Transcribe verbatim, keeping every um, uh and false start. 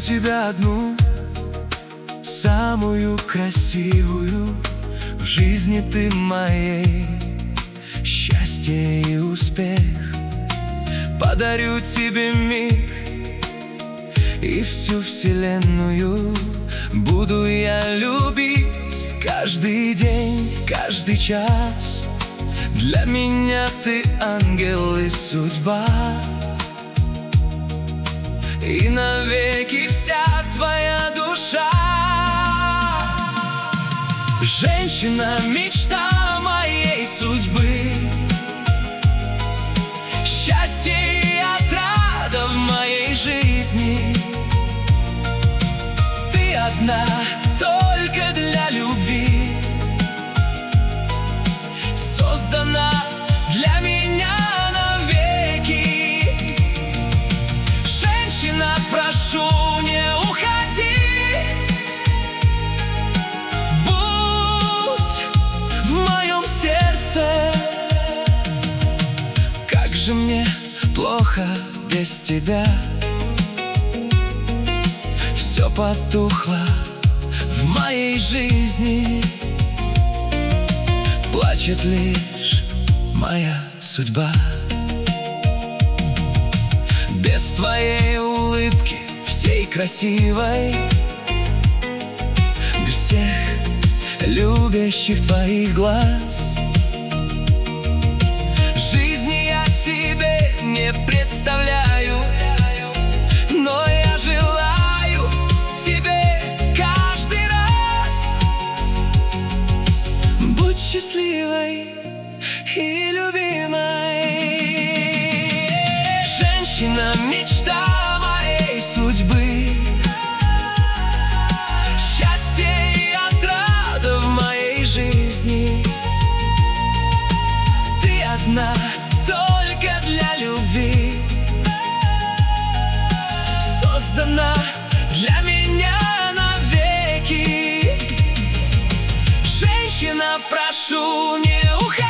тебя одну, самую красивую в жизни ты моей. Счастье и успех подарю тебе миг, и всю вселенную буду я любить. Каждый день, каждый час для меня ты ангел и судьба, и навеки вся твоя душа. Женщина, мечта моей судьбы, счастье и отрада в моей жизни. Ты одна, только для любви, создана для меня навеки. Женщина, прошу, не уходи, будь в моем сердце. Как же мне плохо без тебя, все потухло в моей жизни. Плачет лишь моя судьба. Без твоей улыбки, всей красивой, без всех любящих твоих глаз, жизни я себе не представляю, но я желаю тебе каждый раз. Будь счастливой и любимой. Женщина, мечта моей судьбы, счастье и отрада в моей жизни. Ты одна, только для любви, создана для меня навеки. Женщина, прошу, не уходи,